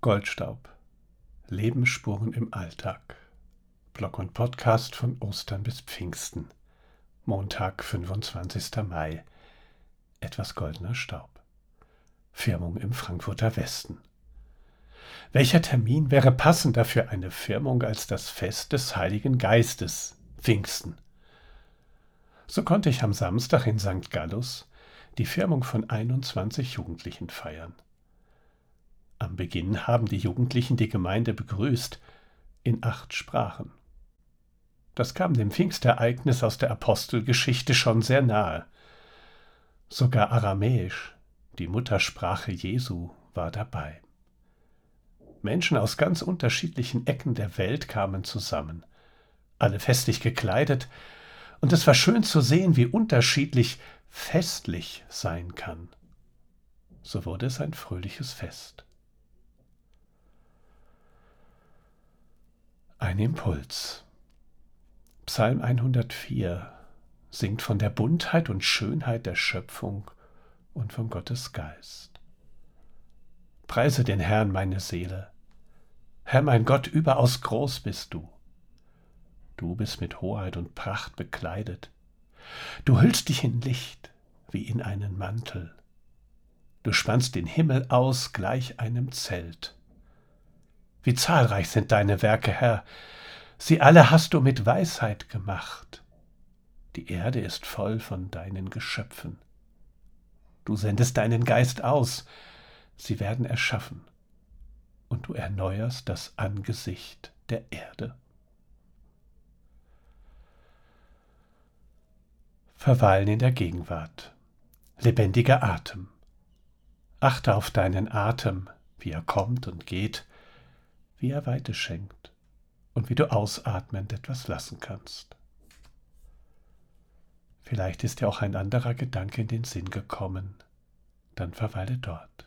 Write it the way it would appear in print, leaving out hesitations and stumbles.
Goldstaub. Lebensspuren im Alltag. Blog und Podcast von Ostern bis Pfingsten. Montag, 25. Mai. Etwas goldener Staub. Firmung im Frankfurter Westen. Welcher Termin wäre passender für eine Firmung als das Fest des Heiligen Geistes, Pfingsten? So konnte ich am Samstag in St. Gallus die Firmung von 21 Jugendlichen feiern. Am Beginn haben die Jugendlichen die Gemeinde begrüßt, in 8 Sprachen. Das kam dem Pfingstereignis aus der Apostelgeschichte schon sehr nahe. Sogar Aramäisch, die Muttersprache Jesu, war dabei. Menschen aus ganz unterschiedlichen Ecken der Welt kamen zusammen, alle festlich gekleidet, und es war schön zu sehen, wie unterschiedlich festlich sein kann. So wurde es ein fröhliches Fest. Ein Impuls. Psalm 104 singt von der Buntheit und Schönheit der Schöpfung und von Gottes Geist. Preise den Herrn, meine Seele. Herr, mein Gott, überaus groß bist du. Du bist mit Hoheit und Pracht bekleidet. Du hüllst dich in Licht wie in einen Mantel. Du spannst den Himmel aus gleich einem Zelt. Wie zahlreich sind deine Werke, Herr. Sie alle hast du mit Weisheit gemacht. Die Erde ist voll von deinen Geschöpfen. Du sendest deinen Geist aus, sie werden erschaffen, und du erneuerst das Angesicht der Erde. Verweilen in der Gegenwart. Lebendiger Atem. Achte auf deinen Atem, wie er kommt und geht, wie er Weite schenkt und wie du ausatmend etwas lassen kannst. Vielleicht ist dir auch ein anderer Gedanke in den Sinn gekommen, dann verweile dort.